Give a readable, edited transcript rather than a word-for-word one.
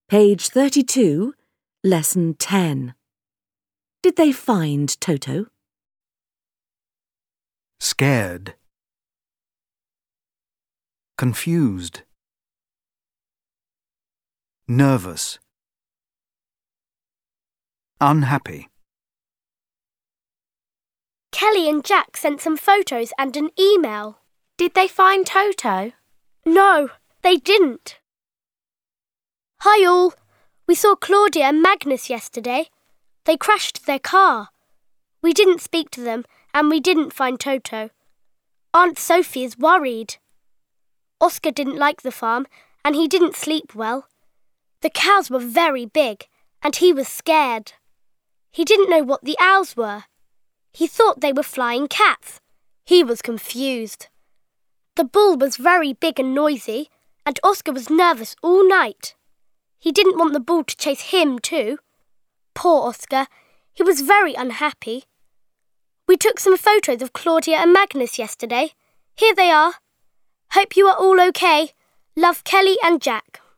Page 32, Lesson 10. Did they find Toto? Scared. Confused. Nervous. Unhappy. Kelly and Jack sent some photos and an email. Did they find Toto? No, they didn't. Hi all. We saw Claudia and Magnus yesterday. They crashed their car. We didn't speak to them and we didn't find Toto. Aunt Sophie is worried. Oscar didn't like the farm and he didn't sleep well. The cows were very big and he was scared. He didn't know what the owls were. He thought they were flying cats. He was confused. The bull was very big and noisy and Oscar was nervous all night. He didn't want the bull to chase him too. Poor Oscar, he was very unhappy. We took some photos of Claudia and Magnus yesterday. Here they are. Hope you are all okay. Love, Kelly and Jack.